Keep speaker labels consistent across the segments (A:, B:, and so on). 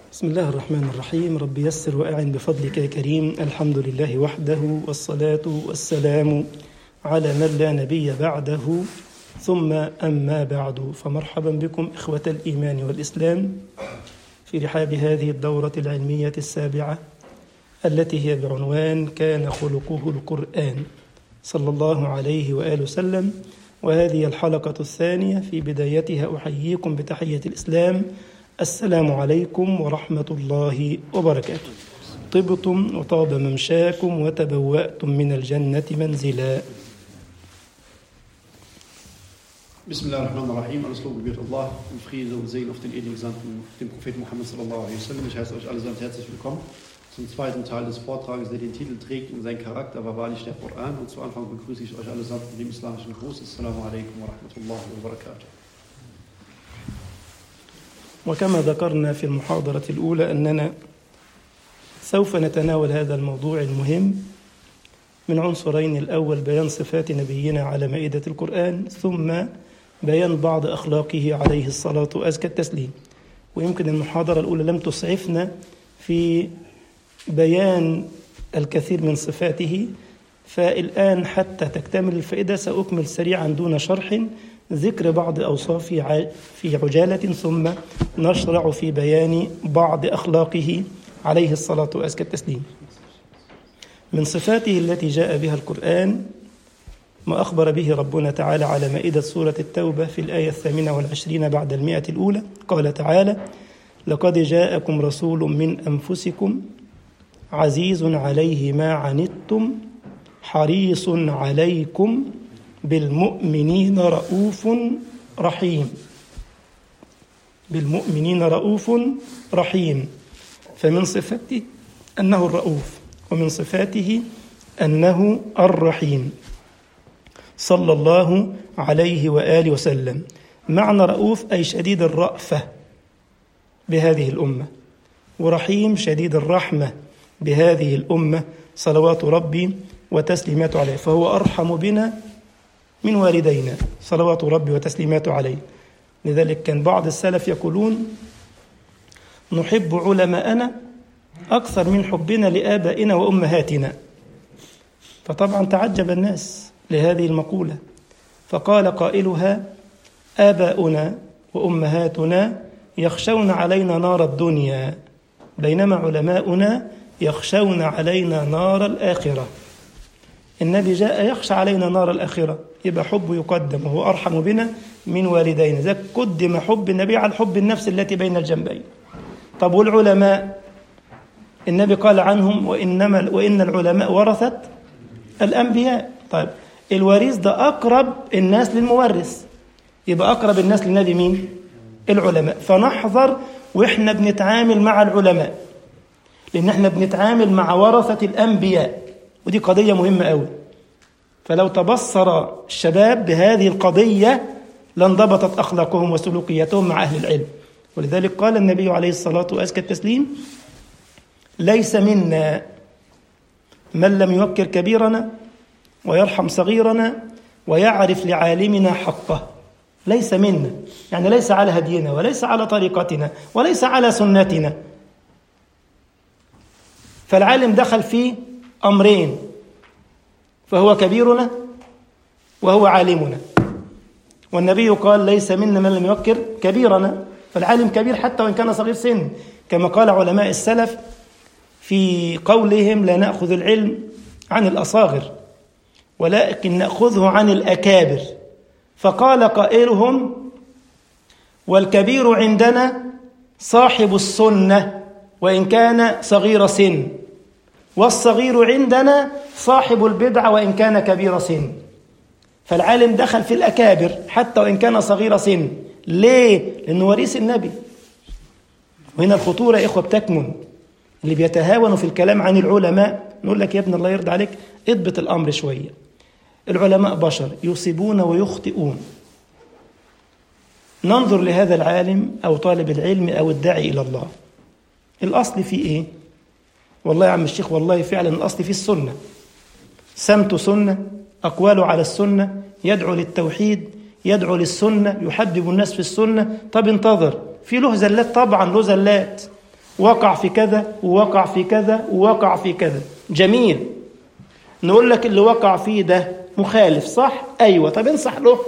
A: بسم الله الرحمن الرحيم. رب يسر وأعن بفضلك يا كريم. الحمد لله وحده، والصلاة والسلام على من لا نبي بعده، ثم أما بعد، فمرحبا بكم إخوة الإيمان والإسلام في رحاب هذه الدورة العلمية السابعة التي هي بعنوان كان خلقه القرآن صلى الله عليه وآله وسلم. وهذه الحلقة الثانية، في بدايتها أحييكم بتحية الإسلام: السلام عليكم ورحمة الله وبركاته. طبتم وطاب ممشاكم وتبوأتم من الجنة منزلا.
B: Bismillahirrahmanirrahim. Alles Lob gebührt Allah und Friede und Segen auf den edlen Gesandten, den Propheten Muhammad sallallahu alaihi wasallam. Ich heiße euch allesamt herzlich willkommen zum zweiten Teil des Vortrages, der den Titel trägt und seinen Charakter war wahrlich der Koran. Und zu Anfang begrüße ich euch allesamt mit dem islamischen Gruß. Assalamu alaikum wa rahmatullahi wa barakatuh.
A: وكما ذكرنا في المحاضرة الأولى أننا سوف نتناول هذا الموضوع المهم من عنصرين: الأول بيان صفات نبينا على مائدة القرآن، ثم بيان بعض أخلاقه عليه الصلاة وأزكى التسليم. ويمكن المحاضرة الأولى لم تسعفنا في بيان الكثير من صفاته، فالآن حتى تكتمل الفائدة سأكمل سريعا دون شرح ذكر بعض أوصافه في عجالة، ثم نشرع في بيان بعض أخلاقه عليه الصلاة وأزكى التسليم. من صفاته التي جاء بها القرآن ما أخبر به ربنا تعالى على مائدة سورة التوبة في الآية 28 بعد 100 الأولى. قال تعالى: لقد جاءكم رسول من أنفسكم عزيز عليه ما عنتم حريص عليكم بالمؤمنين رؤوف رحيم. بالمؤمنين رؤوف رحيم. فمن صفاته أنه الرؤوف، ومن صفاته أنه الرحيم صلى الله عليه وآله وسلم. معنى رؤوف أي شديد الرأفة بهذه الأمة، ورحيم شديد الرحمة بهذه الأمة صلوات ربي وتسليماته عليه. فهو أرحم بنا من والدينا صلوات ربي وتسليماته عليه. لذلك كان بعض السلف يقولون: نحب علماءنا أكثر من حبنا لآبائنا وأمهاتنا. فطبعا تعجب الناس لهذه المقولة، فقال قائلها: آباؤنا وأمهاتنا يخشون علينا نار الدنيا، بينما علماؤنا يخشون علينا نار الآخرة. النبي جاء يخشى علينا نار الآخرة، يبقى حبه يقدم، وهو أرحم بنا من والدينا. ذاك قدم حب النبي على حب النفس التي بين الجنبين. طب والعلماء؟ النبي قال عنهم: وإن العلماء ورثة الأنبياء. طيب الوريث ده أقرب الناس للمورث، يبقى أقرب الناس للنبي مين؟ العلماء. فنحذر وإحنا بنتعامل مع العلماء، لأن إحنا بنتعامل مع ورثة الأنبياء، ودي قضية مهمة أوي. فلو تبصر الشباب بهذه القضية لانضبطت أخلاقهم وسلوكياتهم مع أهل العلم. ولذلك قال النبي عليه الصلاة وأزكى التسليم: ليس منا من لم يوقر كبيرنا ويرحم صغيرنا ويعرف لعالمنا حقه. ليس منا يعني ليس على هدينا، وليس على طريقتنا، وليس على سنتنا. فالعالم دخل في أمرين: فهو كبيرنا وهو عالمنا. والنبي قال: ليس منا من لم يوقر كبيرنا. فالعالم كبير حتى وإن كان صغير سن، كما قال علماء السلف في قولهم: لا نأخذ العلم عن الأصاغر ولكن نأخذه عن الأكابر. فقال قائلهم: والكبير عندنا صاحب السنة وإن كان صغير سن، والصغير عندنا صاحب البدعة وإن كان كبير سن. فالعالم دخل في الأكابر حتى وإن كان صغير سن. ليه؟ لأنه وريث النبي. وهنا الخطورة يا إخوة بتكمن. اللي بيتهاونوا في الكلام عن العلماء نقول لك: يا ابن الله يرضى عليك، اضبط الأمر شوية. العلماء بشر يصيبون ويخطئون. ننظر لهذا العالم أو طالب العلم أو الداعي إلى الله، الأصل في إيه؟ والله يا عم الشيخ، والله فعلا الأصل في السنة، سمت سنة، أقواله على السنة، يدعو للتوحيد، يدعو للسنة، يحبب الناس في السنة. طب انتظر، في له زلات، طبعا له زلات، وقع في كذا ووقع في كذا ووقع في كذا. جميل. نقول لك اللي وقع فيه ده مخالف، صح؟ أيوة. طب انصح له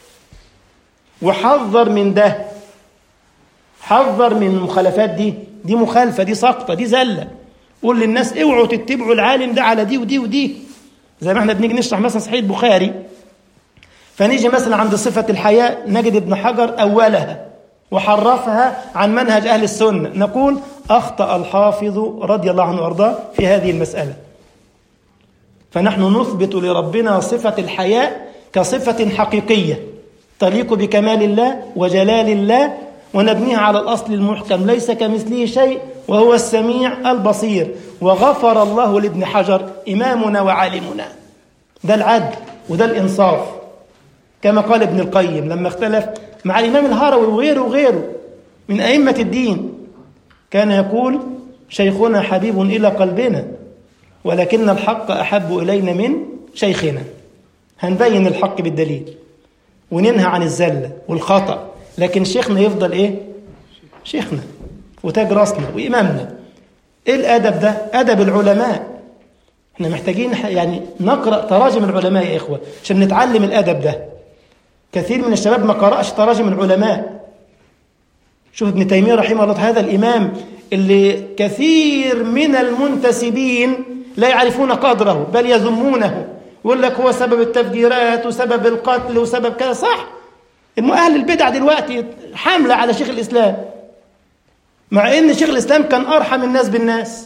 A: وحذر من ده، حذر من المخالفات دي مخالفة، دي سقطة، دي زلة. قول للناس اوعوا تتبعوا العالم ده على دي ودي ودي. زي ما احنا بنيجي نشرح مثلا صحيح البخاري، فنيجي مثلا عند صفة الحياء نجد ابن حجر أولها وحرفها عن منهج أهل السنة، نقول أخطأ الحافظ رضي الله عنه وارضاه في هذه المسألة. فنحن نثبت لربنا صفة الحياء كصفة حقيقية تليق بكمال الله وجلال الله، ونبنيها على الأصل المحكم ليس كمثله شيء وهو السميع البصير. وغفر الله لابن حجر إمامنا وعالمنا. ده العدل وده الإنصاف، كما قال ابن القيم لما اختلف مع الإمام الهروي وغيره من أئمة الدين، كان يقول شيخنا حبيب إلى قلبنا ولكن الحق أحب إلينا من شيخنا. هنبين الحق بالدليل وننهى عن الزلة والخطأ، لكن شيخنا يفضل إيه؟ شيخنا وتاج راسنا وإمامنا. إيه الأدب ده؟ أدب العلماء. احنا محتاجين يعني نقرأ تراجم العلماء يا إخوة عشان نتعلم الأدب ده. كثير من الشباب ما قرأش تراجم العلماء. شوف ابن تيمية رحمه الله، هذا الإمام اللي كثير من المنتسبين لا يعرفون قدره بل يذمونه، يقول لك هو سبب التفجيرات وسبب القتل وسبب كذا. صح، أهل البدع دلوقتي حاملة على شيخ الإسلام، مع أن شيخ الإسلام كان أرحم الناس بالناس.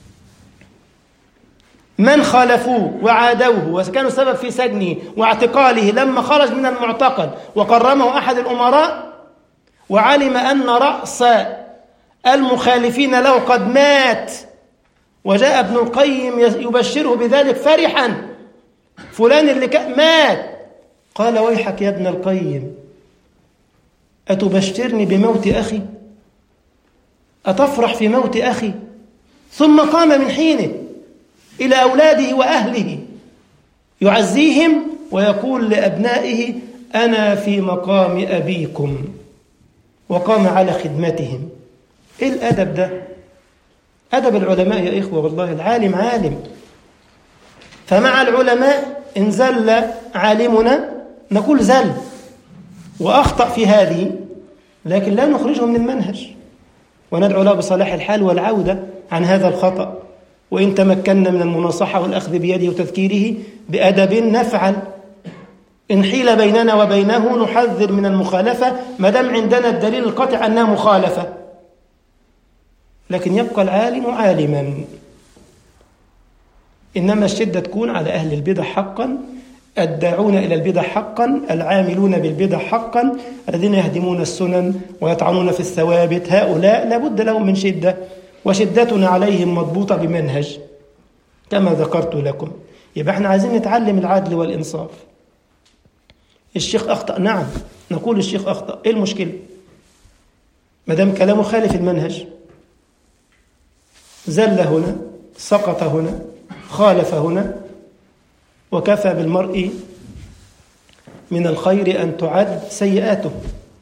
A: من خالفوه وعادوه وكانوا سبب في سجنه واعتقاله لما خرج من المعتقل وكرمه أحد الأمراء وعلم أن رأس المخالفين له قد مات، وجاء ابن القيم يبشره بذلك فرحا، فلان اللي مات. قال ويحك يا ابن القيم، أتبشرني بموت أخي؟ أتفرح في موت أخي؟ ثم قام من حينه إلى أولاده وأهله يعزيهم ويقول لأبنائه أنا في مقام أبيكم، وقام على خدمتهم. إيه الأدب ده؟ أدب العلماء يا إخوة، والله العالم عالم. فمع العلماء إن زل عالمنا نقول زل وأخطأ في هذه، لكن لا نخرجه من المنهج وندعو له بصلاح الحال والعودة عن هذا الخطأ. وإن تمكنا من المناصحة والأخذ بيده وتذكيره بأدب نفعل. إن حيل بيننا وبينه نحذر من المخالفة ما دام عندنا الدليل القاطع أنها مخالفة، لكن يبقى العالم عالما. إنما الشدة تكون على أهل البدع حقا، الداعون إلى البدع حقا، العاملون بالبدع حقا، الذين يهدمون السنن ويطعنون في الثوابت. هؤلاء لابد لهم من شدة، وشدتنا عليهم مضبوطة بمنهج كما ذكرت لكم. يبقى احنا عايزين نتعلم العدل والإنصاف. الشيخ أخطأ، نعم نقول الشيخ أخطأ، إيه المشكلة؟ ما دام كلامه خالف المنهج، زل هنا، سقط هنا، خالف هنا، وكفى بالمرء من الخير أن تعد سيئاته.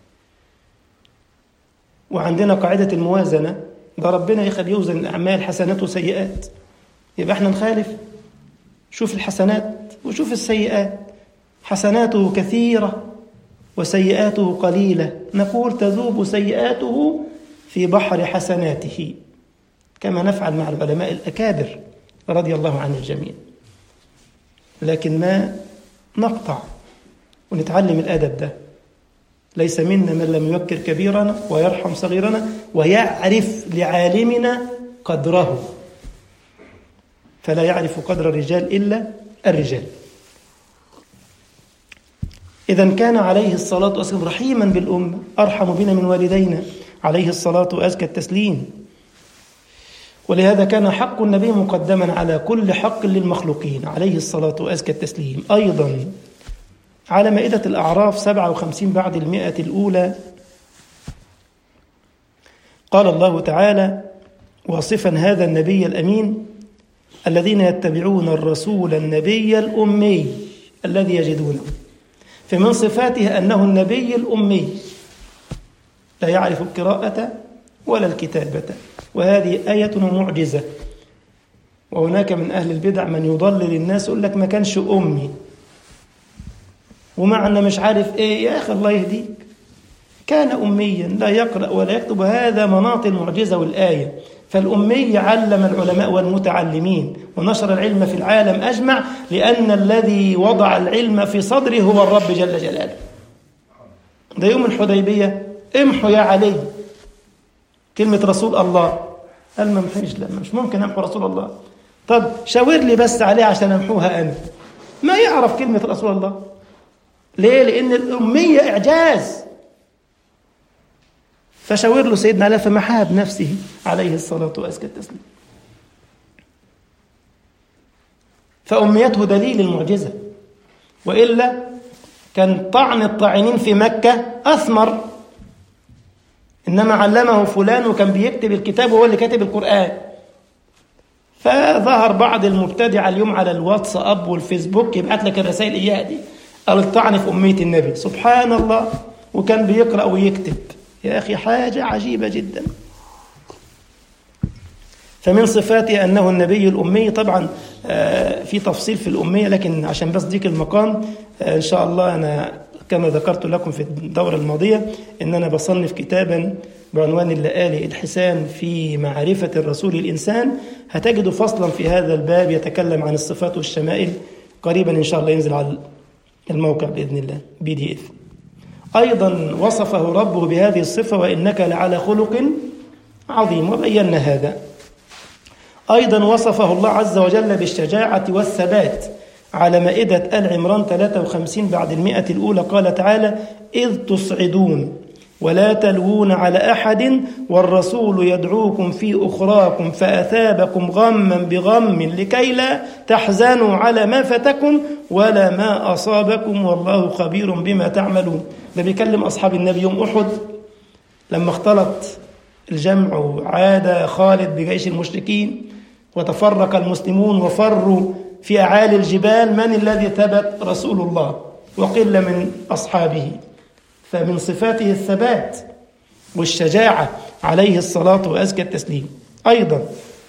A: وعندنا قاعدة الموازنة، ده ربنا يخلي يوزن الأعمال حسنات وسيئات. يبقى احنا نخالف، شوف الحسنات وشوف السيئات، حسناته كثيرة وسيئاته قليلة، نقول تذوب سيئاته في بحر حسناته، كما نفعل مع العلماء الأكابر رضي الله عن الجميع. لكن ما نقطع ونتعلم الأدب ده. ليس منا من لم يوكر كبيرنا ويرحم صغيرنا ويعرف لعالمنا قدره، فلا يعرف قدر الرجال إلا الرجال. إذن كان عليه الصلاة والسلام رحيما بالأمة، أرحم بنا من والدينا عليه الصلاة وأزكى التسليم. ولهذا كان حق النبي مقدما على كل حق للمخلوقين عليه الصلاة وأزكى التسليم. أيضا على مائدة الأعراف 57 بعد 100 الأولى قال الله تعالى واصفا هذا النبي الأمين الذين يتبعون الرسول النبي الأمي الذي يجدونه. فمن صفاته أنه النبي الأمي لا يعرف القراءة ولا الكتابة وهذه آية ومعجزة. وهناك من أهل البدع من يضلل الناس يقول لك ما كانش أمي ومعنى مش عارف إيه. يا أخي الله يهديك، كان أميا لا يقرأ ولا يكتب، هذا مناط المعجزة والآية. فالأمي علم العلماء والمتعلمين ونشر العلم في العالم أجمع، لأن الذي وضع العلم في صدره هو الرب جل جلاله. ده يوم الحديبية امحوا يا علي كلمة رسول الله، قال ما محيش، لا مش ممكن امحو رسول الله. طب شاور لي بس عليه عشان امحوها أنا. ما يعرف كلمة رسول الله. ليه؟ لأن الأمية إعجاز. فشاور له سيدنا علي فمحاها بنفسه عليه الصلاة وأزكى التسليم. فأميته دليل المعجزة، وإلا كان طعن الطاعنين في مكة أثمر. إنما علمه فلان وكان بيكتب الكتاب وهو اللي كاتب القرآن. فظهر بعض المبتدع اليوم على الواتساب والفيسبوك يبعت لك الرسائل إياها دي، قال الطعن في أمية النبي. سبحان الله، وكان بيقرأ ويكتب. يا أخي حاجة عجيبة جدا. فمن صفاته أنه النبي الأمي. طبعا في تفصيل في الأمية، لكن عشان بس ديك المقام إن شاء الله أنا كما ذكرت لكم في الدورة الماضية إن أنا بصنف كتابا بعنوان اللآلئ الحسان في معرفة الرسول الإنسان. هتجدوا فصلا في هذا الباب يتكلم عن الصفات والشمائل، قريبا إن شاء الله ينزل على الموقع بإذن الله PDF. أيضا وصفه ربه بهذه الصفة وإنك لعلى خلق عظيم، وبينا هذا. أيضا وصفه الله عز وجل بالشجاعة والثبات على مائدة آل عمران 53 بعد 100 الأولى. قال تعالى: إذ تصعدون ولا تلوون على أحد والرسول يدعوكم في أخراكم فأثابكم غما بغم لكي لا تحزنوا على ما فاتكم ولا ما أصابكم والله خبير بما تعملون. ده بيكلم أصحاب النبي يوم أحد لما اختلط الجمع وعاد خالد بجيش المشركين وتفرق المسلمون وفروا في أعالي الجبال. من الذي ثبت؟ رسول الله وقل من أصحابه. فمن صفاته الثبات والشجاعة عليه الصلاة وأزكى التسليم. أيضا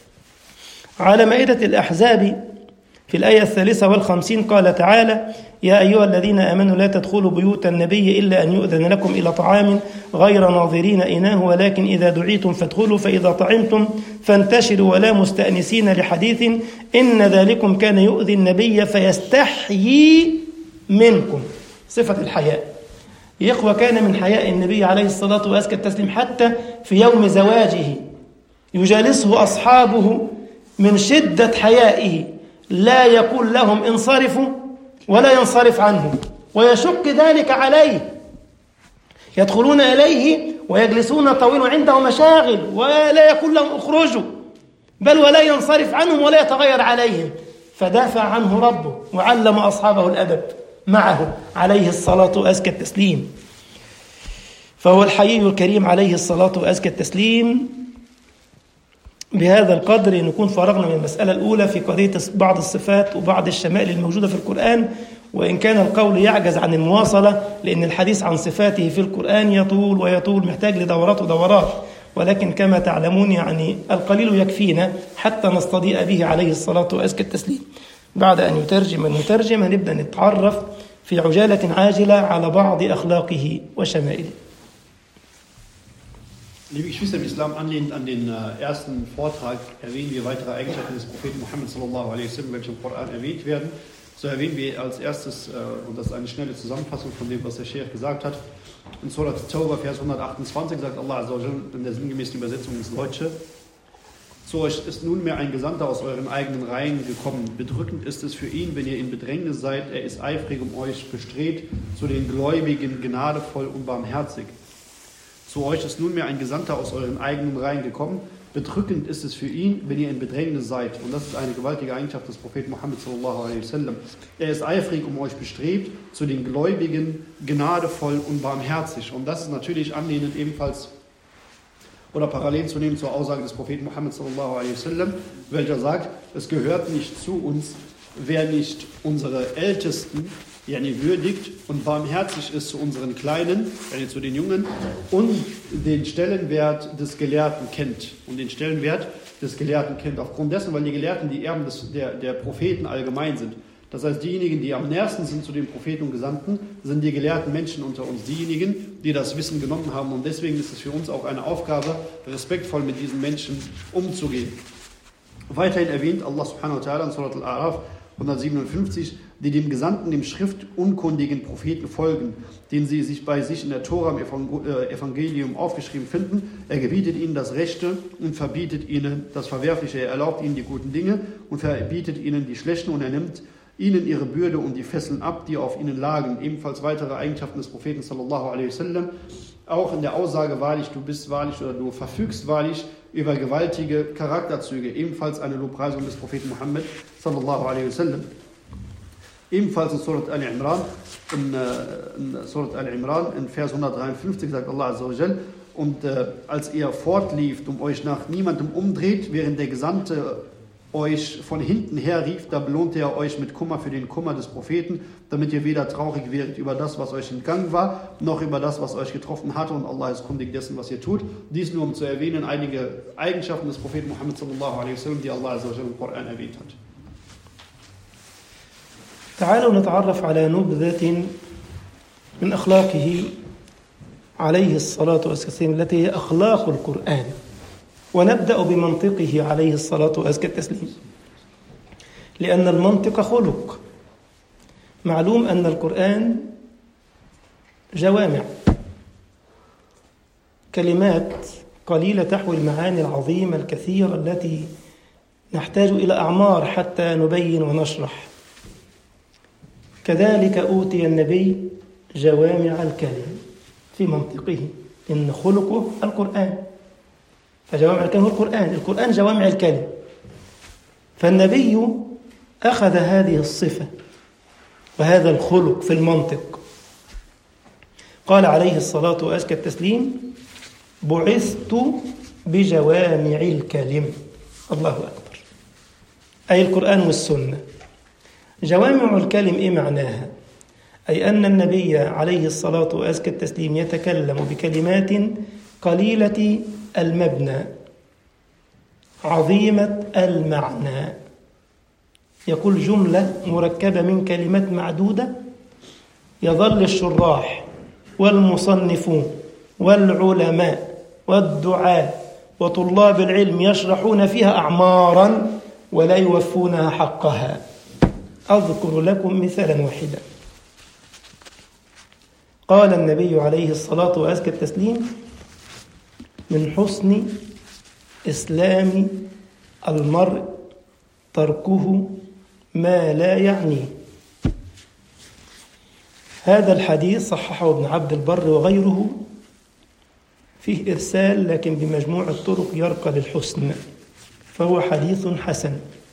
A: على مائدة الأحزاب في الآية 53 قال تعالى: يا أيها الذين آمنوا لا تدخلوا بيوت النبي إلا أن يؤذن لكم إلى طعام غير ناظرين إناه ولكن إذا دعيتم فادخلوا فإذا طعمتم فانتشروا ولا مستأنسين لحديث إن ذلكم كان يؤذي النبي فيستحيي منكم. صفة الحياء يا إخوة، كان من حياء النبي عليه الصلاة وأزكى التسليم حتى في يوم زواجه يجالسه أصحابه من شدة حيائه لا يقول لهم انصرفوا ولا ينصرف عنهم، ويشق ذلك عليه. يدخلون إليه ويجلسون طويل عنده مشاغل ولا يقول لهم اخرجوا، بل ولا ينصرف عنهم ولا يتغير عليهم. فدافع عنه ربه وعلم أصحابه الأدب معه عليه الصلاة وأزكى التسليم. فهو الحي الكريم عليه الصلاة وأزكى التسليم. بهذا القدر نكون فرغنا من المسألة الأولى في قضية بعض الصفات وبعض الشمائل الموجودة في القرآن، وإن كان القول يعجز عن المواصلة لأن الحديث عن صفاته في القرآن يطول ويطول، محتاج لدورات ودورات، ولكن كما تعلمون يعني القليل يكفينا حتى نستضيء به عليه الصلاة وأزكى التسليم. بعد أن يترجم المترجم هنبدأ نتعرف في عجالة عاجلة على بعض أخلاقه وشمائله.
B: Liebe Geschwister im Islam, anlehnend an den ersten Vortrag erwähnen wir weitere Eigenschaften des Propheten Muhammad sallallahu alaihi wasallam, welche im Koran erwähnt werden. So erwähnen wir als erstes, und das ist eine schnelle Zusammenfassung von dem, was der Sheikh gesagt hat, in Surah At-Tawbah, Vers 128 sagt Allah Azza wa Jalla in der sinngemäßen Übersetzung ins Deutsche: Zu euch ist nunmehr ein Gesandter aus euren eigenen Reihen gekommen. Bedrückend ist es für ihn, wenn ihr in Bedrängnis seid. Er ist eifrig um euch bestrebt, zu den Gläubigen gnadevoll und barmherzig. Zu euch ist nunmehr ein Gesandter aus euren eigenen Reihen gekommen. Bedrückend ist es für ihn, wenn ihr in Bedrängnis seid. Und das ist eine gewaltige Eigenschaft des Propheten Muhammad sallallahu alaihi wasallam. Er ist eifrig um euch bestrebt, zu den Gläubigen gnadevoll und barmherzig. Und das ist natürlich anlehnend ebenfalls oder parallel zu nehmen zur Aussage des Propheten Muhammad sallallahu alaihi wasallam, welcher sagt: Es gehört nicht zu uns, wer nicht unsere Ältesten würdigt und barmherzig ist zu unseren Kleinen, zu den Jungen, und den Stellenwert des Gelehrten kennt. Aufgrund dessen, weil die Gelehrten die Erben der Propheten allgemein sind. Das heißt, diejenigen, die am nächsten sind zu den Propheten und Gesandten, sind die gelehrten Menschen unter uns, diejenigen, die das Wissen genommen haben. Und deswegen ist es für uns auch eine Aufgabe, respektvoll mit diesen Menschen umzugehen. Weiterhin erwähnt Allah subhanahu wa ta'ala in Surat Al-A'raf 157, die dem Gesandten, dem schriftunkundigen Propheten folgen, den sie sich bei sich in der Tora im Evangelium aufgeschrieben finden. Er gebietet ihnen das Rechte und verbietet ihnen das Verwerfliche. Er erlaubt ihnen die guten Dinge und verbietet ihnen die Schlechten, und er nimmt ihnen ihre Bürde und die Fesseln ab, die auf ihnen lagen. Ebenfalls weitere Eigenschaften des Propheten sallallahu alaihi wasallam. Auch in der Aussage wahrlich, du bist wahrlich oder du verfügst wahrlich über gewaltige Charakterzüge. Ebenfalls eine Lobpreisung des Propheten Muhammad sallallahu alaihi wasallam. Ebenfalls in Surat Al-Imran, in Vers 153 sagt Allah Azza wa Jal: Und als ihr fortlieft und euch nach niemandem umdreht, während der Gesandte euch von hinten her rief, da belohnte er euch mit Kummer für den Kummer des Propheten, damit ihr weder traurig werdet über das, was euch entgangen war, noch über das, was euch getroffen hatte, und Allah ist kundig dessen, was ihr tut. Dies nur, um zu erwähnen, einige Eigenschaften des Propheten Muhammad sallallahu alaihi wasallam, die Allah Azza wa Jal im Koran erwähnt hat.
A: تعالوا نتعرف على نبذة من أخلاقه عليه الصلاة والسلام التي هي أخلاق القرآن، ونبدأ بمنطقه عليه الصلاة والسلام، لأن المنطق خلق. معلوم أن القرآن جوامع، كلمات قليلة تحوي المعاني العظيمة الكثيرة التي نحتاج إلى أعمار حتى نبين ونشرح. كذلك أوتي النبي جوامع الكلم في منطقه، إن خلقه القرآن، فجوامع الكلم هو القرآن جوامع الكلم. فالنبي أخذ هذه الصفة وهذا الخلق في المنطق. قال عليه الصلاة وأزكى التسليم: بعثت بجوامع الكلم. الله أكبر، أي القرآن والسنة. جوامع الكلم إيه معناها؟ أي أن النبي عليه الصلاة وأزكى التسليم يتكلم بكلمات قليلة المبنى عظيمة المعنى، يقول جملة مركبة من كلمات معدودة، يظل الشراح والمصنفون والعلماء والدعاء وطلاب العلم يشرحون فيها أعمارا ولا يوفونها حقها. أذكر لكم مثالا واحدا. قال النبي عليه الصلاة وأزكى التسليم: من حسن إسلام المرء تركه ما لا يعنيه. هذا الحديث صححه ابن عبد البر وغيره، فيه إرسال لكن بمجموع الطرق يرقى للحسن، فهو حديث حسن.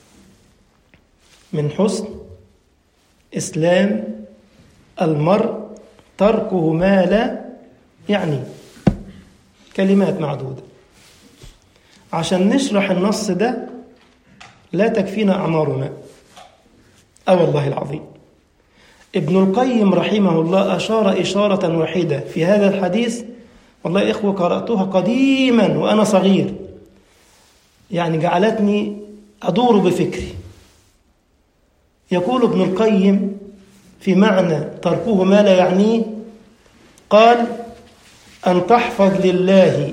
A: من حسن إسلام المرء تركه ما لا يعني. كلمات معدودة. عشان نشرح النص ده لا تكفينا أعمارنا، والله العظيم. ابن القيم رحمه الله أشار إشارة واحدة في هذا الحديث، والله يا إخوة قرأتها قديما وأنا صغير، يعني جعلتني أدور بفكري. يقول ابن القيم في معنى تركه ما لا يعنيه، قال: أن تحفظ لله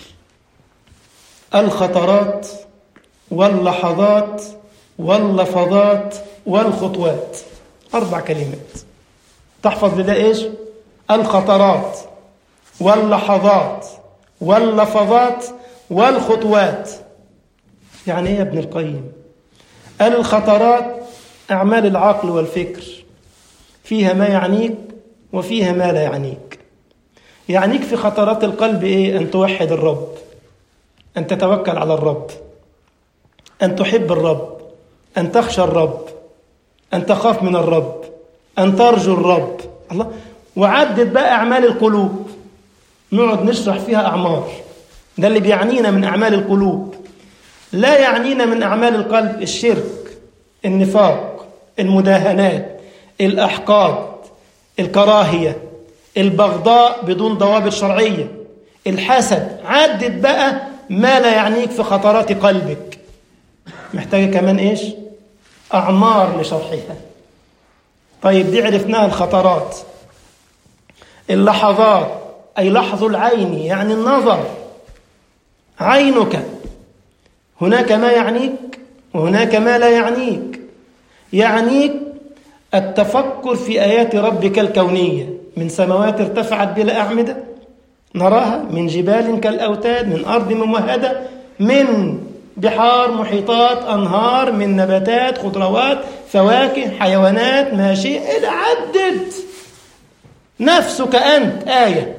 A: الخطرات واللحظات واللفظات والخطوات. 4 كلمات. تحفظ لله إيش؟ الخطرات واللحظات واللفظات والخطوات. يعني إيه يا ابن القيم؟ الخطرات أعمال العقل والفكر، فيها ما يعنيك وفيها ما لا يعنيك. يعنيك في خطرات القلب إيه؟ أن توحد الرب، أن تتوكل على الرب، أن تحب الرب، أن تخشى الرب، أن تخاف من الرب، أن ترجو الرب. الله. وعدد بقى أعمال القلوب، نقعد نشرح فيها أعمار. ده اللي بيعنينا من أعمال القلوب. لا يعنينا من أعمال القلب الشرك، النفاق، المداهنات، الأحقاد، الكراهية، البغضاء بدون ضوابط شرعية، الحسد، عدد بقى ما لا يعنيك في خطرات قلبك. محتاجة كمان إيش؟ أعمار لشرحها. طيب دي عرفناها الخطرات. اللحظات، أي لحظ العين يعني النظر، عينك هناك ما يعنيك وهناك ما لا يعنيك. يعنيك التفكر في آيات ربك الكونية، من سماوات ارتفعت بلا أعمدة نراها، من جبال كالأوتاد، من أرض ممهدة، من بحار، محيطات، أنهار، من نباتات، خضروات، فواكه، حيوانات، ماشية، إلى عدد. نفسك أنت آية،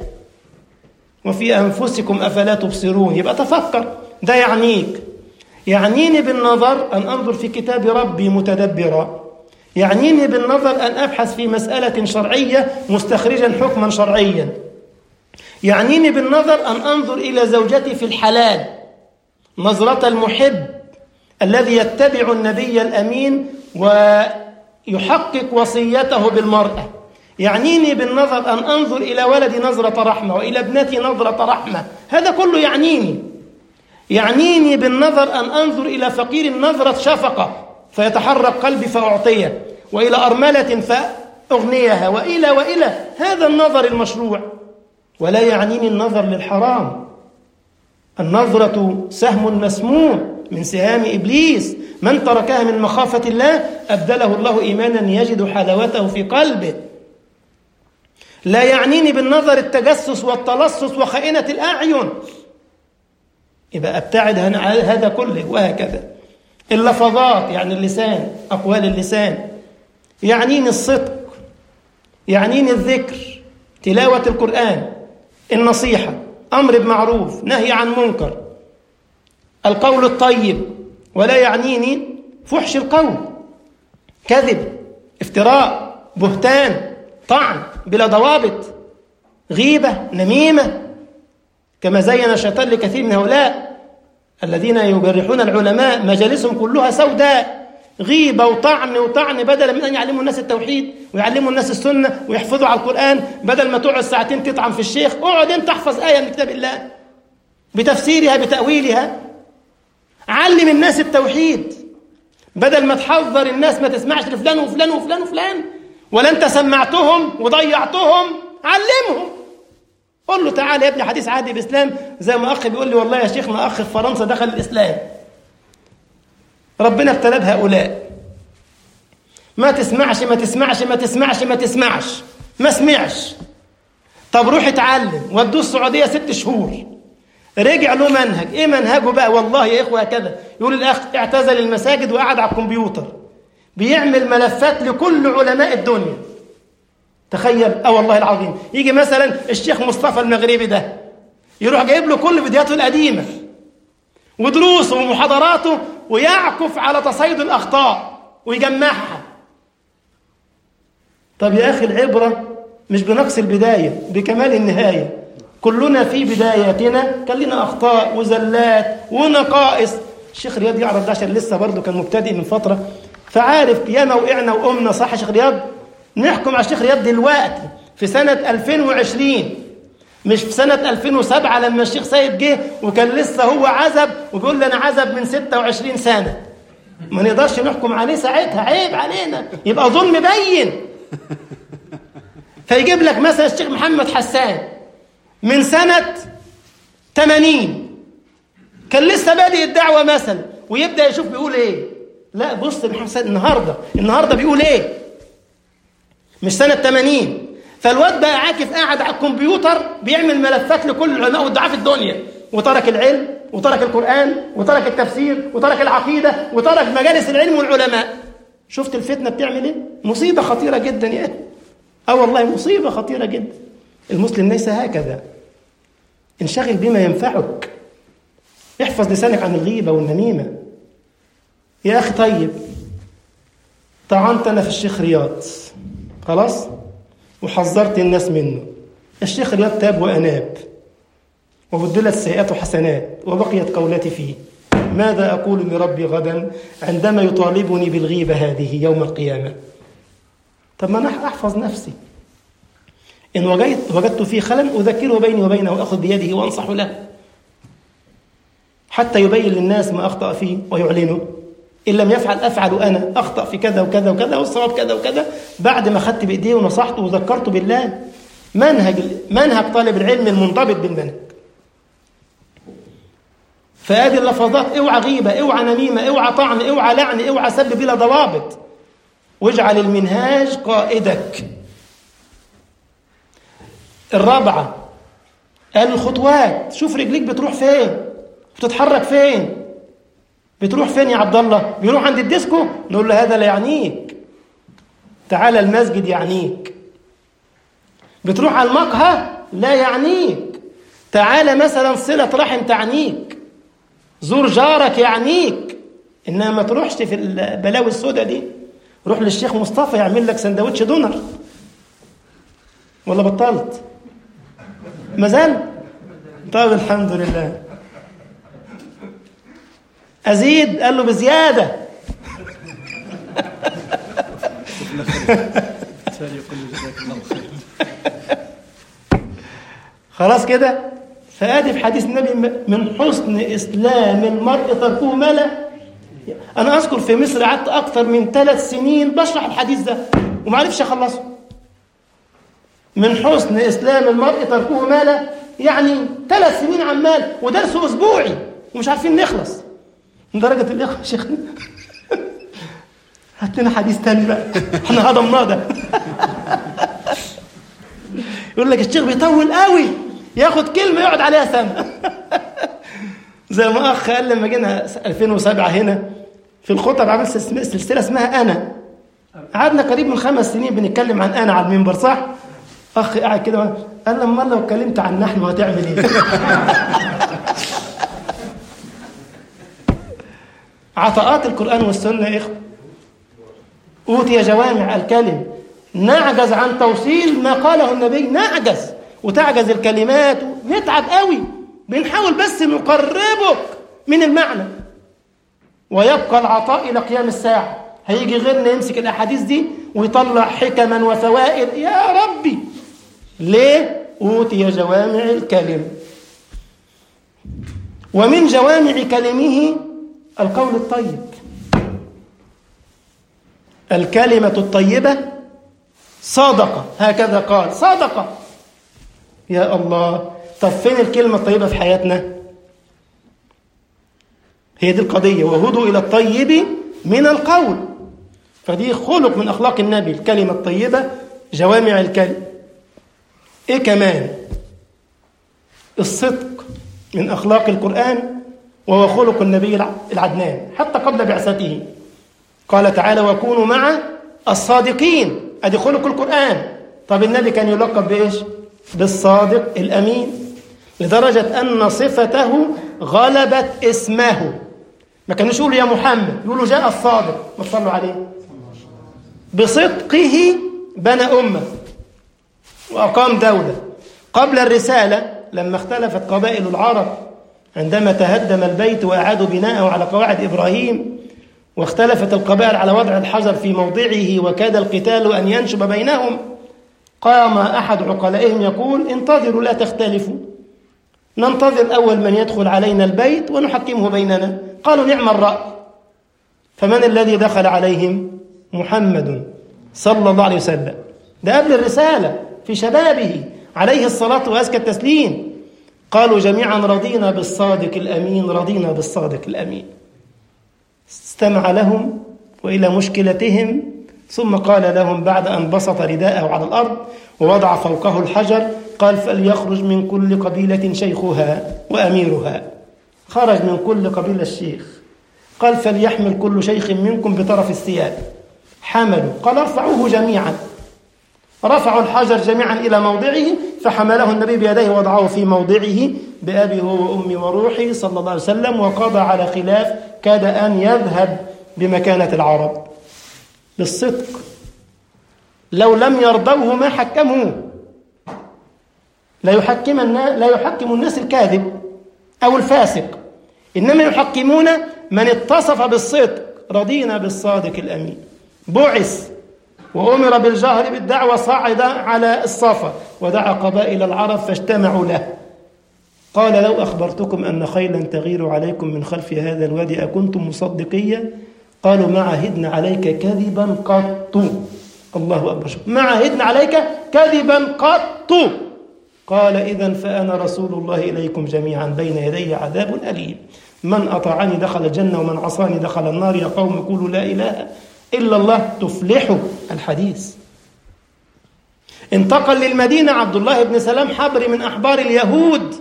A: وفي أنفسكم أفلا تبصرون. يبقى تفكر، ده يعنيك. يعنيني بالنظر أن أنظر في كتاب ربي متدبرا، يعنيني بالنظر أن أبحث في مسألة شرعية مستخرجا حكما شرعيا، يعنيني بالنظر أن أنظر إلى زوجتي في الحلال نظرة المحب الذي يتبع النبي الأمين ويحقق وصيته بالمرأة. يعنيني بالنظر أن أنظر إلى ولدي نظرة رحمة وإلى ابنتي نظرة رحمة. هذا كله يعنيني. يعنيني بالنظر أن أنظر إلى فقير نظرة شفقة فيتحرك قلبي فأعطيه، وإلى أرملة فأغنيها، وإلى هذا النظر المشروع. ولا يعنيني النظر للحرام. النظرة سهم مسموم من سهام إبليس، من تركها من مخافة الله أبدله الله إيمانا يجد حلاوته في قلبه. لا يعنيني بالنظر التجسس والتلصص وخائنة الأعين، يبقى أبتعد عن هذا كله. وهكذا اللفظات، يعني اللسان، أقوال اللسان. يعنيني الصدق، يعنيني الذكر، تلاوة القرآن، النصيحة، أمر بمعروف، نهي عن منكر، القول الطيب. ولا يعنيني فحش القول، كذب، افتراء، بهتان، طعن بلا ضوابط، غيبة، نميمة، كما زين الشيطان لكثير من هؤلاء الذين يجرحون العلماء مجالسهم كلها سوداء، غيبة وطعن بدلا من أن يعلموا الناس التوحيد ويعلموا الناس السنة ويحفظوا على القرآن. بدل ما تقعد ساعتين تطعن في الشيخ، اقعد انت احفظ آية من كتاب الله بتفسيرها بتأويلها. علم الناس التوحيد بدل ما تحذر الناس ما تسمعش لفلان وفلان وفلان وفلان، ولا انت سمعتهم وضيعتهم. علمهم، قل له تعالى يا ابني حديث عهد بإسلام. زي ما أخي بيقول لي والله يا شيخنا أخ في فرنسا دخل الإسلام، ربنا ابتلى بهؤلاء. ما تسمعش ما تسمعش ما تسمعش ما تسمعش، ما سمعش. طب روح اتعلم، ودوه السعودية 6 شهور، رجع له منهج. ايه منهجه بقى؟ والله يا اخوة هكذا يقول الأخ اعتزل المساجد وقعد على الكمبيوتر بيعمل ملفات لكل علماء الدنيا. تخيل، والله العظيم. يجي مثلا الشيخ مصطفى المغربي ده يروح جايب له كل فيديوهاته القديمة ودروسه ومحاضراته ويعكف على تصيد الأخطاء ويجمعها. طب يا أخي العبرة مش بنقص البداية، بكمال النهاية. كلنا في بداياتنا كان لنا أخطاء وزلات ونقائص. الشيخ رياض يعرف ده عشان لسه برضه كان مبتدئ من فترة، فعارف ياما وقعنا وقمنا. صح يا شيخ رياض؟ نحكم على الشيخ رياض دلوقتي في سنة 2020، مش في سنة 2007 لما الشيخ سيد جه وكان لسه هو عزب وبيقول لي أنا عزب من 26 سنة. ما نقدرش نحكم عليه ساعتها، عيب علينا، يبقى ظلم بين. فيجيب لك مثلا الشيخ محمد حسان من سنة 80 كان لسه بادئ الدعوة مثلا، ويبدأ يشوف بيقول ايه. لا بص محمد حسان النهاردة بيقول ايه، مش سنة 80. فالواد بقى عاكف قاعد على الكمبيوتر بيعمل ملفات لكل العلماء والدعاة في الدنيا، وترك العلم وترك القرآن وترك التفسير وترك العقيدة وترك مجالس العلم والعلماء. شفت الفتنة بتعمل ايه؟ مصيبة خطيرة جدا يا أخي. والله مصيبة خطيرة جدا. المسلم ليس هكذا. انشغل بما ينفعك، احفظ لسانك عن الغيبة والنميمة. يا أخي طيب، طعنت أنا في الشيخ رياض خلاص وحذرت الناس منه. الشيخ رياض تاب وأناب وبدلت سيئات حسنات وبقيت قولتي فيه. ماذا أقول لربي غدا عندما يطالبني بالغيبة هذه يوم القيامة؟ طب ما أنا أحفظ نفسي، إن وجدت فيه خلل أذكره بيني وبينه وأخذ بيده وأنصح له حتى يبين للناس ما أخطأ فيه ويعلنه. إن لم يفعل أفعل أنا، أخطأ في كذا وكذا وكذا والصواب كذا وكذا، بعد ما أخذت بإيديه ونصحته وذكرته بالله. منهج طالب العلم المنضبط بالمنهج. فهذه اللفظات: اوعى غيبة، اوعى نميمة، اوعى طعن، اوعى لعن، اوعى سب بلا ضوابط. واجعل المنهاج قائدك. الرابعة الخطوات. شوف رجليك بتروح فين، بتتحرك فين. بتروح فين يا عبد الله؟ بيروح عند الديسكو؟ نقول له هذا لا يعنيك، تعال المسجد يعنيك. بتروح على المقهى؟ لا يعنيك، تعال مثلا صلة رحم تعنيك، زور جارك يعنيك. إنما ما تروحش في البلاوي السوداء دي. روح للشيخ مصطفى يعمل لك سندوتش دونر. ولا بطلت؟ مازال؟ طيب الحمد لله. أزيد؟ قال له بزيادة. خلاص كده. فآدي في حديث النبي: من حسن إسلام المرء تركه ما لا. أنا أذكر في مصر قعدت أكثر من 3 سنين بشرح الحديث ده وما عرفش أخلصه. من حسن إسلام المرء تركه ما لا، يعني 3 سنين عمال ودرسه أسبوعي ومش عارفين نخلص. من درجة الإخوة شيخنا هات لنا حديث تاني بقى، احنا هضمناه ده. يقول لك الشيخ بيطول قوي، ياخد كلمة يقعد عليها سنة. زي ما أخ قال لما جينا 2007 هنا في الخطب، عمل سلسلة اسمها أنا. قعدنا قريب من 5 سنين بنتكلم عن أنا على المنبر، صح؟ أخ قاعد كده قال لما لو اتكلمت عن نحن هتعمل إيه؟ عطاءات القرآن والسنة يا إخوة. أوتي جوامع الكلم، نعجز عن توصيل ما قاله النبي، نعجز وتعجز الكلمات، نتعب قوي. بنحاول بس نقربك من المعنى، ويبقى العطاء إلى قيام الساعة. هيجي غيرنا يمسك الأحاديث دي ويطلع حكما وفوائد. يا ربي ليه؟ أوتي جوامع الكلم. ومن جوامع كلمه القول الطيب. الكلمة الطيبة صدقة، هكذا قال، صدقة. يا الله، طب فين الكلمة الطيبة في حياتنا؟ هي دي القضية. وهدوا إلى الطيب من القول. فدي خلق من أخلاق النبي، الكلمة الطيبة، جوامع الكلم. إيه كمان؟ الصدق من أخلاق القرآن، وهو خلق النبي العدنان حتى قبل بعثته. قال تعالى: وكونوا مع الصادقين. أدي خلق القرآن. طب النبي كان يلقب بإيش؟ بالصادق الأمين، لدرجة أن صفته غلبت اسمه. ما كانوش يقولوا يا محمد، يقولوا جاء الصادق. ما تصلوا عليه. بصدقه بنى أمة وأقام دولة. قبل الرسالة لما اختلفت قبائل العرب عندما تهدم البيت وأعادوا بناءه على قواعد إبراهيم، واختلفت القبائل على وضع الحجر في موضعه وكاد القتال أن ينشب بينهم، قام أحد عقلائهم يقول: انتظروا لا تختلفوا، ننتظر أول من يدخل علينا البيت ونحكمه بيننا. قالوا: نعم الرأي. فمن الذي دخل عليهم؟ محمد صلى الله عليه وسلم. ده قبل الرسالة في شبابه عليه الصلاة وأزكى التسليم. قالوا جميعا: رضينا بالصادق الأمين، رضينا بالصادق الأمين. استمع لهم وإلى مشكلتهم، ثم قال لهم بعد أن بسط رداءه على الأرض ووضع فوقه الحجر، قال: فليخرج من كل قبيلة شيخها وأميرها. خرج من كل قبيلة الشيخ. قال: فليحمل كل شيخ منكم بطرف الثياب. حملوا. قال: ارفعوه جميعا. رفعوا الحجر جميعا إلى موضعه، فحمله النبي بيديه ووضعه في موضعه بأبي هو وأمي وروحي صلى الله عليه وسلم، وقضى على خلاف كاد أن يذهب بمكانة العرب بالصدق. لو لم يرضوه ما حكموه. لا يحكم الناس الكاذب أو الفاسق، إنما يحكمون من اتصف بالصدق. رضينا بالصادق الأمين. بعث وأمر بالجهر بالدعوة صعد على الصفا ودعا قبائل العرب فاجتمعوا له. قال لو أخبرتكم أن خيلا تغير عليكم من خلف هذا الوادي أكنتم مصدقية؟ قالوا ما عهدنا عليك كذبا قط. الله أكبر، ما عهدنا عليك كذبا قط. قال إذن فأنا رسول الله إليكم جميعا بين يدي عذاب أليم، من أطاعني دخل الجنة ومن عصاني دخل النار، يا قوم قولوا لا إله إلا الله تفلحوا. الحديث. انتقل للمدينة عبد الله بن سلام حبر من أحبار اليهود،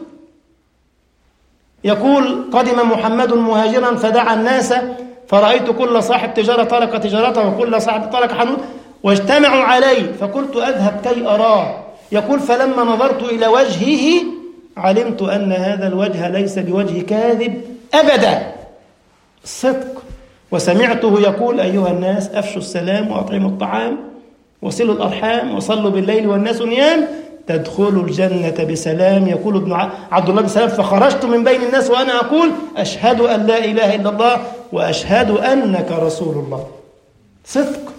A: يقول قدم محمد مهاجرا فدعا الناس فرأيت كل صاحب تجارة ترك تجارته وكل صاحب ترك حنوت واجتمعوا عليه فقلت أذهب كي أراه. يقول فلما نظرت إلى وجهه علمت أن هذا الوجه ليس بوجه كاذب أبدا، الصدق. وسمعته يقول أيها الناس أفشوا السلام وأطعموا الطعام وصلوا الأرحام وصلوا بالليل والناس نيام تدخلوا الجنة بسلام. يقول ابن عبد الله بن سلام فخرجت من بين الناس وأنا أقول أشهد أن لا إله إلا الله وأشهد أنك رسول الله. صدق.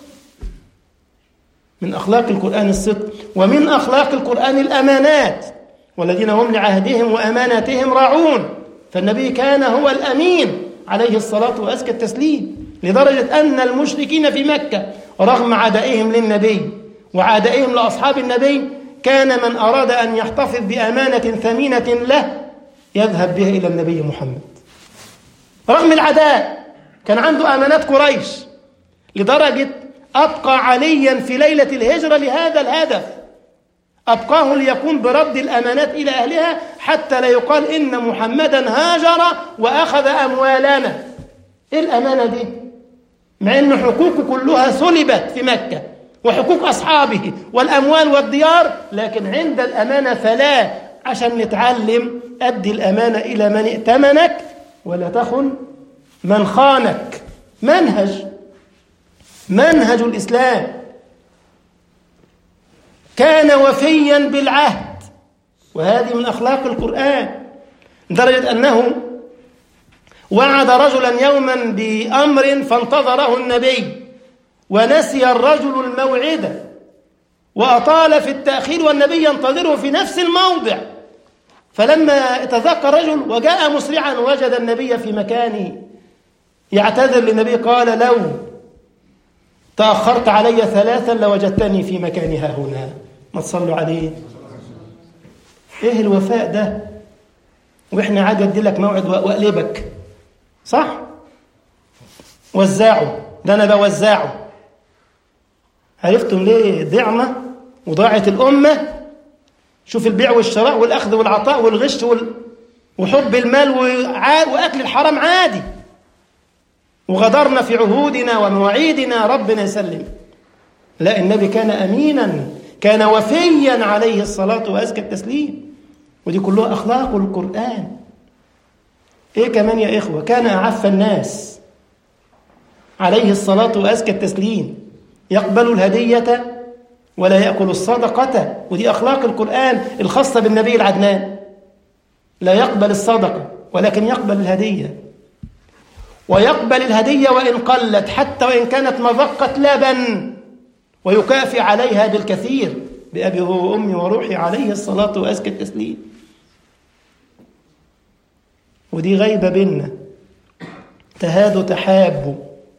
A: من أخلاق القرآن الصدق، ومن أخلاق القرآن الأمانات، والذين هم لعهدهم وأماناتهم راعون. فالنبي كان هو الأمين عليه الصلاة وأزكى التسليم، لدرجة أن المشركين في مكة رغم عدائهم للنبي وعدائهم لأصحاب النبي كان من أراد أن يحتفظ بأمانة ثمينة له يذهب بها إلى النبي محمد رغم العداء. كان عنده أمانات قريش، لدرجة أبقى عليا في ليلة الهجرة لهذا الهدف، أبقاه ليقوم برد الأمانات إلى أهلها حتى لا يقال إن محمدا هاجر وأخذ أموالنا. إيه الأمانة دي؟ مع أن حقوقه كلها سلبت في مكة وحقوق أصحابه والأموال والديار، لكن عند الأمانة فلا. عشان نتعلم أدي الأمانة إلى من ائتمنك ولا تخن من خانك. منهج الإسلام. كان وفيا بالعهد، وهذه من أخلاق القرآن، لدرجة أنه وعد رجلا يوما بأمر فانتظره النبي ونسي الرجل الموعد وأطال في التأخير والنبي ينتظره في نفس الموضع. فلما تذكر رجل وجاء مسرعا وجد النبي في مكانه يعتذر للنبي قال لو تأخرت علي 3 لوجدتني في مكانها هنا. ما تصلوا عليه. ايه الوفاء ده؟ واحنا عاد ادي لك موعد واقلبك، صح؟ وزعه، ده انا بوزعه. عرفتم ليه ضعنا وضاعت الامه؟ شوف البيع والشراء والاخذ والعطاء والغش وحب المال واكل الحرام عادي، وغدرنا في عهودنا ومواعيدنا. ربنا يسلم. لا، النبي كان أمينا، كان وفيا عليه الصلاة وأزكى التسليم. ودي كلها أخلاق القرآن. إيه كمان يا إخوة؟ كان أعف الناس عليه الصلاة وأزكى التسليم، يقبل الهدية ولا يأكل الصدقة. ودي أخلاق القرآن الخاصة بالنبي العدنان. لا يقبل الصدقة ولكن يقبل الهدية، ويقبل الهدية وإن قلت حتى وإن كانت مذقة لبن، ويكافئ عليها بالكثير. بأبي هو وأمي وروحي عليه الصلاة وأزكى التسليم. ودي غيبة بينا، تهادوا تحابوا.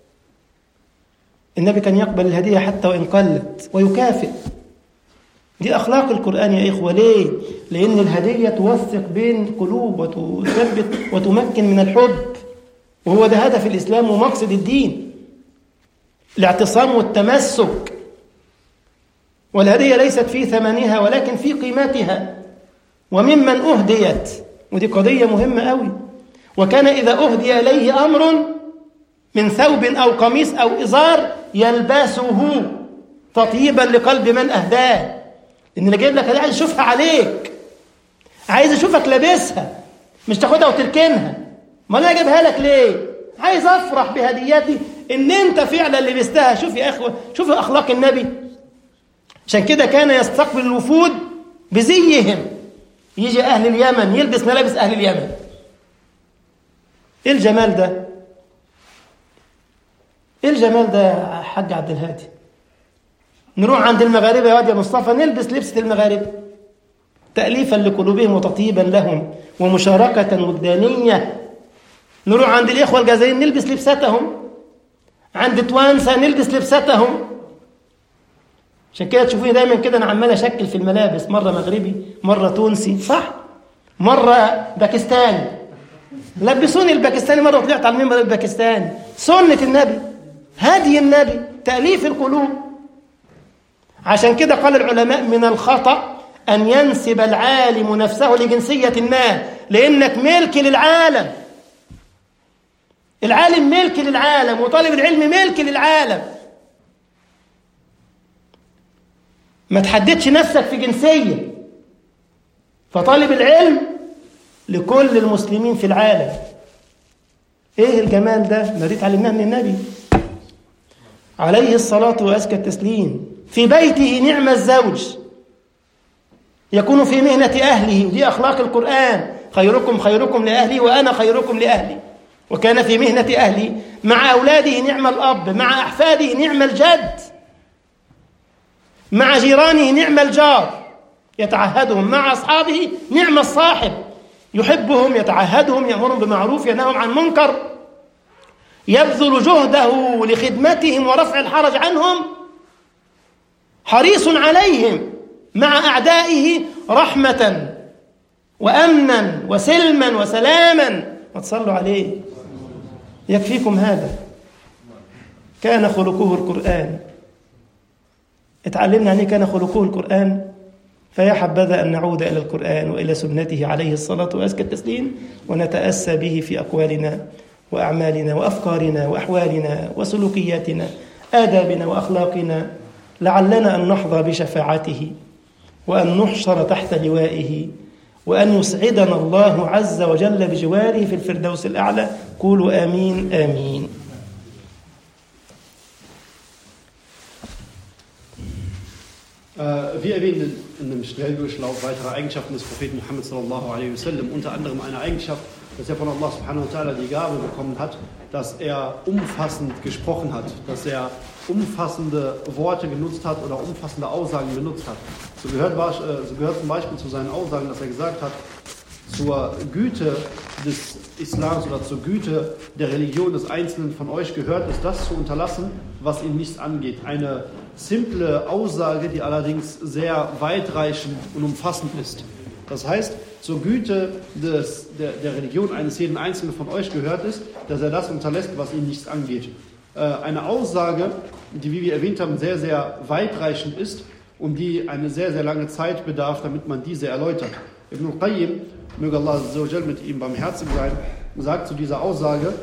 A: النبي كان يقبل الهدية حتى وإن قلت ويكافئ. دي أخلاق القرآن يا إخوة. ليه؟ لأن الهدية توثق بين القلوب وتثبت وتمكن من الحب، وهو ده هدف الإسلام ومقصد الدين، الاعتصام والتمسك. والهدية ليست في ثمنها ولكن في قيمتها وممن أهديت. ودي قضية مهمة قوي. وكان إذا أهدي إليه أمر من ثوب أو قميص أو إزار يلبسه تطيبا لقلب من أهداه. لأن اللي جايب لك هدية عايز أشوفها عليك، عايز أشوفك لابسها، مش تاخدها وتركنها. ما أنا أجيبها لك ليه؟ عايز أفرح بهديتي إن أنت فعلا لبستها. شوف يا أخوة، شوف أخلاق النبي. عشان كده كان يستقبل الوفود بزيهم. يجي أهل اليمن يلبس ملابس أهل اليمن. إيه الجمال ده؟ إيه الجمال ده يا حاج عبد الهادي؟ نروح عند المغاربة يا واد يا مصطفى نلبس لبسة المغاربة تأليفا لقلوبهم وتطيبا لهم ومشاركة وجدانية. نروح عند الإخوة الجزائريين نلبس لبستهم، عند توانسة نلبس لبستهم. عشان كده تشوفوني دايما كده أنا عمال أشكل في الملابس، مرة مغربي مرة تونسي صح، مرة باكستاني، لبسوني الباكستاني مرة وطلعت على المنبر الباكستاني. سنة النبي، هدي النبي، تأليف القلوب. عشان كده قال العلماء من الخطأ أن ينسب العالم نفسه لجنسية ما، لأنك ملك للعالم. العالم ملك للعالم وطالب العلم ملك للعالم. ما تحددش نفسك في جنسية. فطالب العلم لكل المسلمين في العالم. ايه الجمال ده؟ ما دي اتعلمناه من النبي عليه الصلاة وأزكى التسليم. في بيته نعم الزوج يكون في مهنة أهله، ودي أخلاق القرآن، خيركم خيركم لأهلي وأنا خيركم لأهلي. وكان في مهنة أهله. مع أولاده نعم الأب، مع أحفاده نعم الجد، مع جيرانه نعم الجار يتعهدهم، مع أصحابه نعم الصاحب يحبهم يتعهدهم، يأمرهم بمعروف ينههم عن منكر، يبذل جهده لخدمتهم ورفع الحرج عنهم، حريص عليهم، مع أعدائه رحمة وأمنا وسلما وسلاما. وتصلوا عليه. يكفيكم هذا. كان خلقه القرآن. اتعلمنا يعني كان خلقه القرآن. فيا حبذا أن نعود إلى القرآن وإلى سنته عليه الصلاة وأزكى التسليم، ونتأسى به في أقوالنا وأعمالنا وأفكارنا وأحوالنا وسلوكياتنا، آدابنا وأخلاقنا، لعلنا أن نحظى بشفاعته وأن نحشر تحت لوائه وأن يسعدنا الله عز وجل بجواره في الفردوس الأعلى. قولوا آمين آمين.
B: Wir erwähnen in einem Schnelldurchlauf weitere Eigenschaften des Propheten Muhammad sallallahu alaihi wasallam, unter anderem eine Eigenschaft, dass er von Allah subhanahu wa ta'ala die Gabe bekommen hat, dass er umfassend gesprochen hat, dass er umfassende Worte genutzt hat oder umfassende Aussagen benutzt hat. So gehört zum Beispiel zu seinen Aussagen, dass er gesagt hat, zur Güte des Islams oder zur Güte der Religion des Einzelnen von euch gehört es, das zu unterlassen, was ihn nichts angeht. Eine simple Aussage, die allerdings sehr weitreichend und umfassend ist. Das heißt, zur Güte der Religion eines jeden Einzelnen von euch gehört es, dass er das unterlässt, was ihn nichts angeht. Eine Aussage, die, wie wir erwähnt haben, sehr, sehr weitreichend ist und die eine sehr, sehr lange Zeit bedarf, damit man diese erläutert. Ibn al-Qayyim, möge Allah mit ihm barmherzig sein, sagt zu dieser Aussage,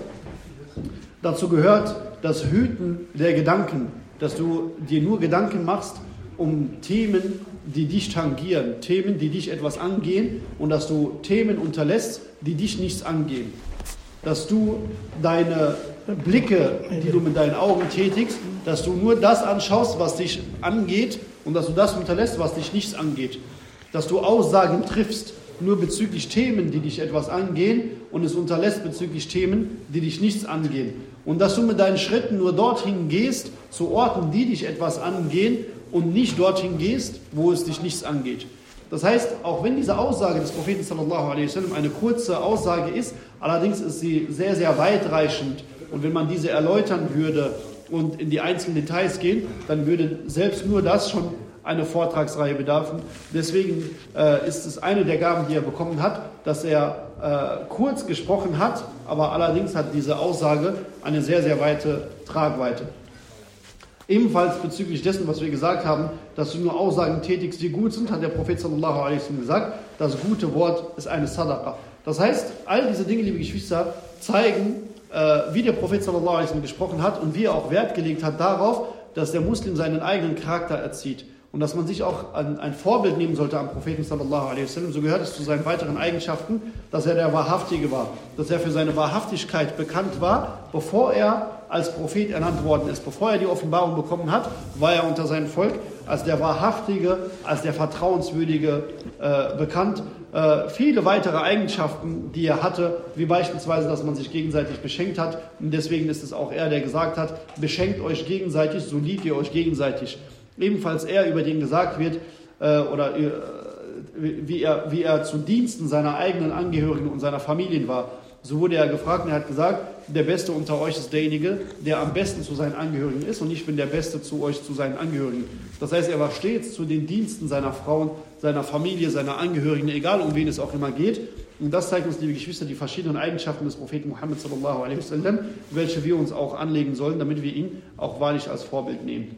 B: dazu gehört das Hüten der Gedanken, dass du dir nur Gedanken machst um Themen, die dich tangieren, Themen, die dich etwas angehen, und dass du Themen unterlässt, die dich nichts angehen. Dass du deine Blicke, die du mit deinen Augen tätigst, dass du nur das anschaust, was dich angeht, und dass du das unterlässt, was dich nichts angeht. Dass du Aussagen triffst, nur bezüglich Themen, die dich etwas angehen, und es unterlässt bezüglich Themen, die dich nichts angehen. Und dass du mit deinen Schritten nur dorthin gehst, zu Orten, die dich etwas angehen, und nicht dorthin gehst, wo es dich nichts angeht. Das heißt, auch wenn diese Aussage des Propheten sallallahu alaihi wasallam eine kurze Aussage ist, allerdings ist sie sehr, sehr weitreichend. Und wenn man diese erläutern würde und in die einzelnen Details gehen, dann würde selbst nur das schon eine Vortragsreihe bedarfen. Deswegen ist es eine der Gaben, die er bekommen hat, dass er kurz gesprochen hat, aber allerdings hat diese Aussage eine sehr, sehr weite Tragweite. Ebenfalls bezüglich dessen, was wir gesagt haben, dass du nur Aussagen tätigst, die gut sind, hat der Prophet sallallahu alaihi wasallam gesagt, das gute Wort ist eine Sadaqa. Das heißt, all diese Dinge, liebe Geschwister, zeigen, wie der Prophet sallallahu alaihi wasallam gesprochen hat und wie er auch Wert gelegt hat darauf, dass der Muslim seinen eigenen Charakter erzieht. Und dass man sich auch ein Vorbild nehmen sollte am Propheten sallallahu alaihi wasallam. So gehört es zu seinen weiteren Eigenschaften, dass er der Wahrhaftige war. Dass er für seine Wahrhaftigkeit bekannt war, bevor er als Prophet ernannt worden ist. Bevor er die Offenbarung bekommen hat, war er unter seinem Volk als der Wahrhaftige, als der Vertrauenswürdige bekannt. Viele weitere Eigenschaften, die er hatte, wie beispielsweise, dass man sich gegenseitig beschenkt hat. Und deswegen ist es auch er, der gesagt hat, beschenkt euch gegenseitig, so liebt ihr euch gegenseitig. ebenfalls über den gesagt wird, oder wie er zu Diensten seiner eigenen Angehörigen und seiner Familien war. So wurde er gefragt und er hat gesagt, der Beste unter euch ist derjenige, der am besten zu seinen Angehörigen ist und ich bin der Beste zu euch, zu seinen Angehörigen. Das heißt, er war stets zu den Diensten seiner Frauen, seiner Familie, seiner Angehörigen, egal um wen es auch immer geht. Und das zeigt uns, liebe Geschwister, die verschiedenen Eigenschaften des Propheten Muhammad sallallahu alaihi wasallam, welche wir uns auch anlegen sollen, damit wir ihn auch wahrlich als Vorbild nehmen.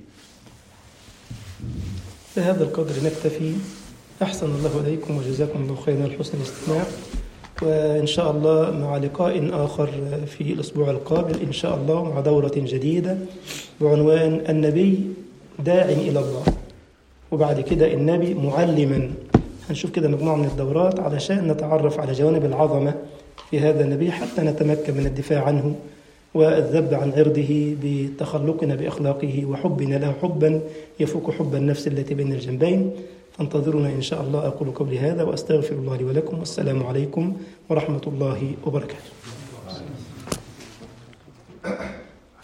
A: بهذا القدر نكتفي. أحسن الله إليكم وجزاكم الله خيرا حسن الاستماع، وإن شاء الله مع لقاء آخر في الأسبوع القابل إن شاء الله مع دورة جديدة بعنوان النبي داع إلى الله، وبعد كده النبي معلما. هنشوف كده مجموعة من الدورات علشان نتعرف على جوانب العظمة في هذا النبي حتى نتمكن من الدفاع عنه والذب عن عرضه بتخلقنا بأخلاقه وحبنا له حبا يفوق حب النفس التي بين الجنبين. فانتظرونا إن شاء الله. أقول قولي هذا وأستغفر الله لي ولكم، والسلام عليكم ورحمة الله وبركاته.